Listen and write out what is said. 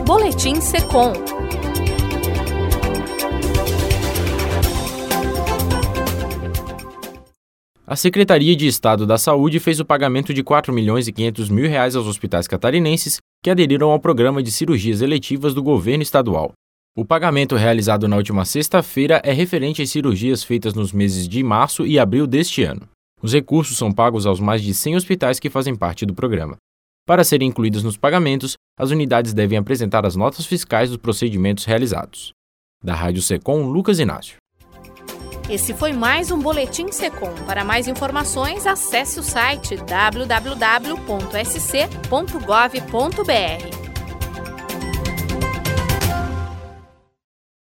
Boletim Secom. A Secretaria de Estado da Saúde fez o pagamento de R$ 4.500.000 aos hospitais catarinenses que aderiram ao programa de cirurgias eletivas do governo estadual. O pagamento realizado na última sexta-feira é referente às cirurgias feitas nos meses de março e abril deste ano. Os recursos são pagos aos mais de 100 hospitais que fazem parte do programa. Para serem incluídas nos pagamentos, as unidades devem apresentar as notas fiscais dos procedimentos realizados. Da Rádio Secom, Lucas Inácio. Esse foi mais um Boletim Secom. Para mais informações, acesse o site www.sc.gov.br.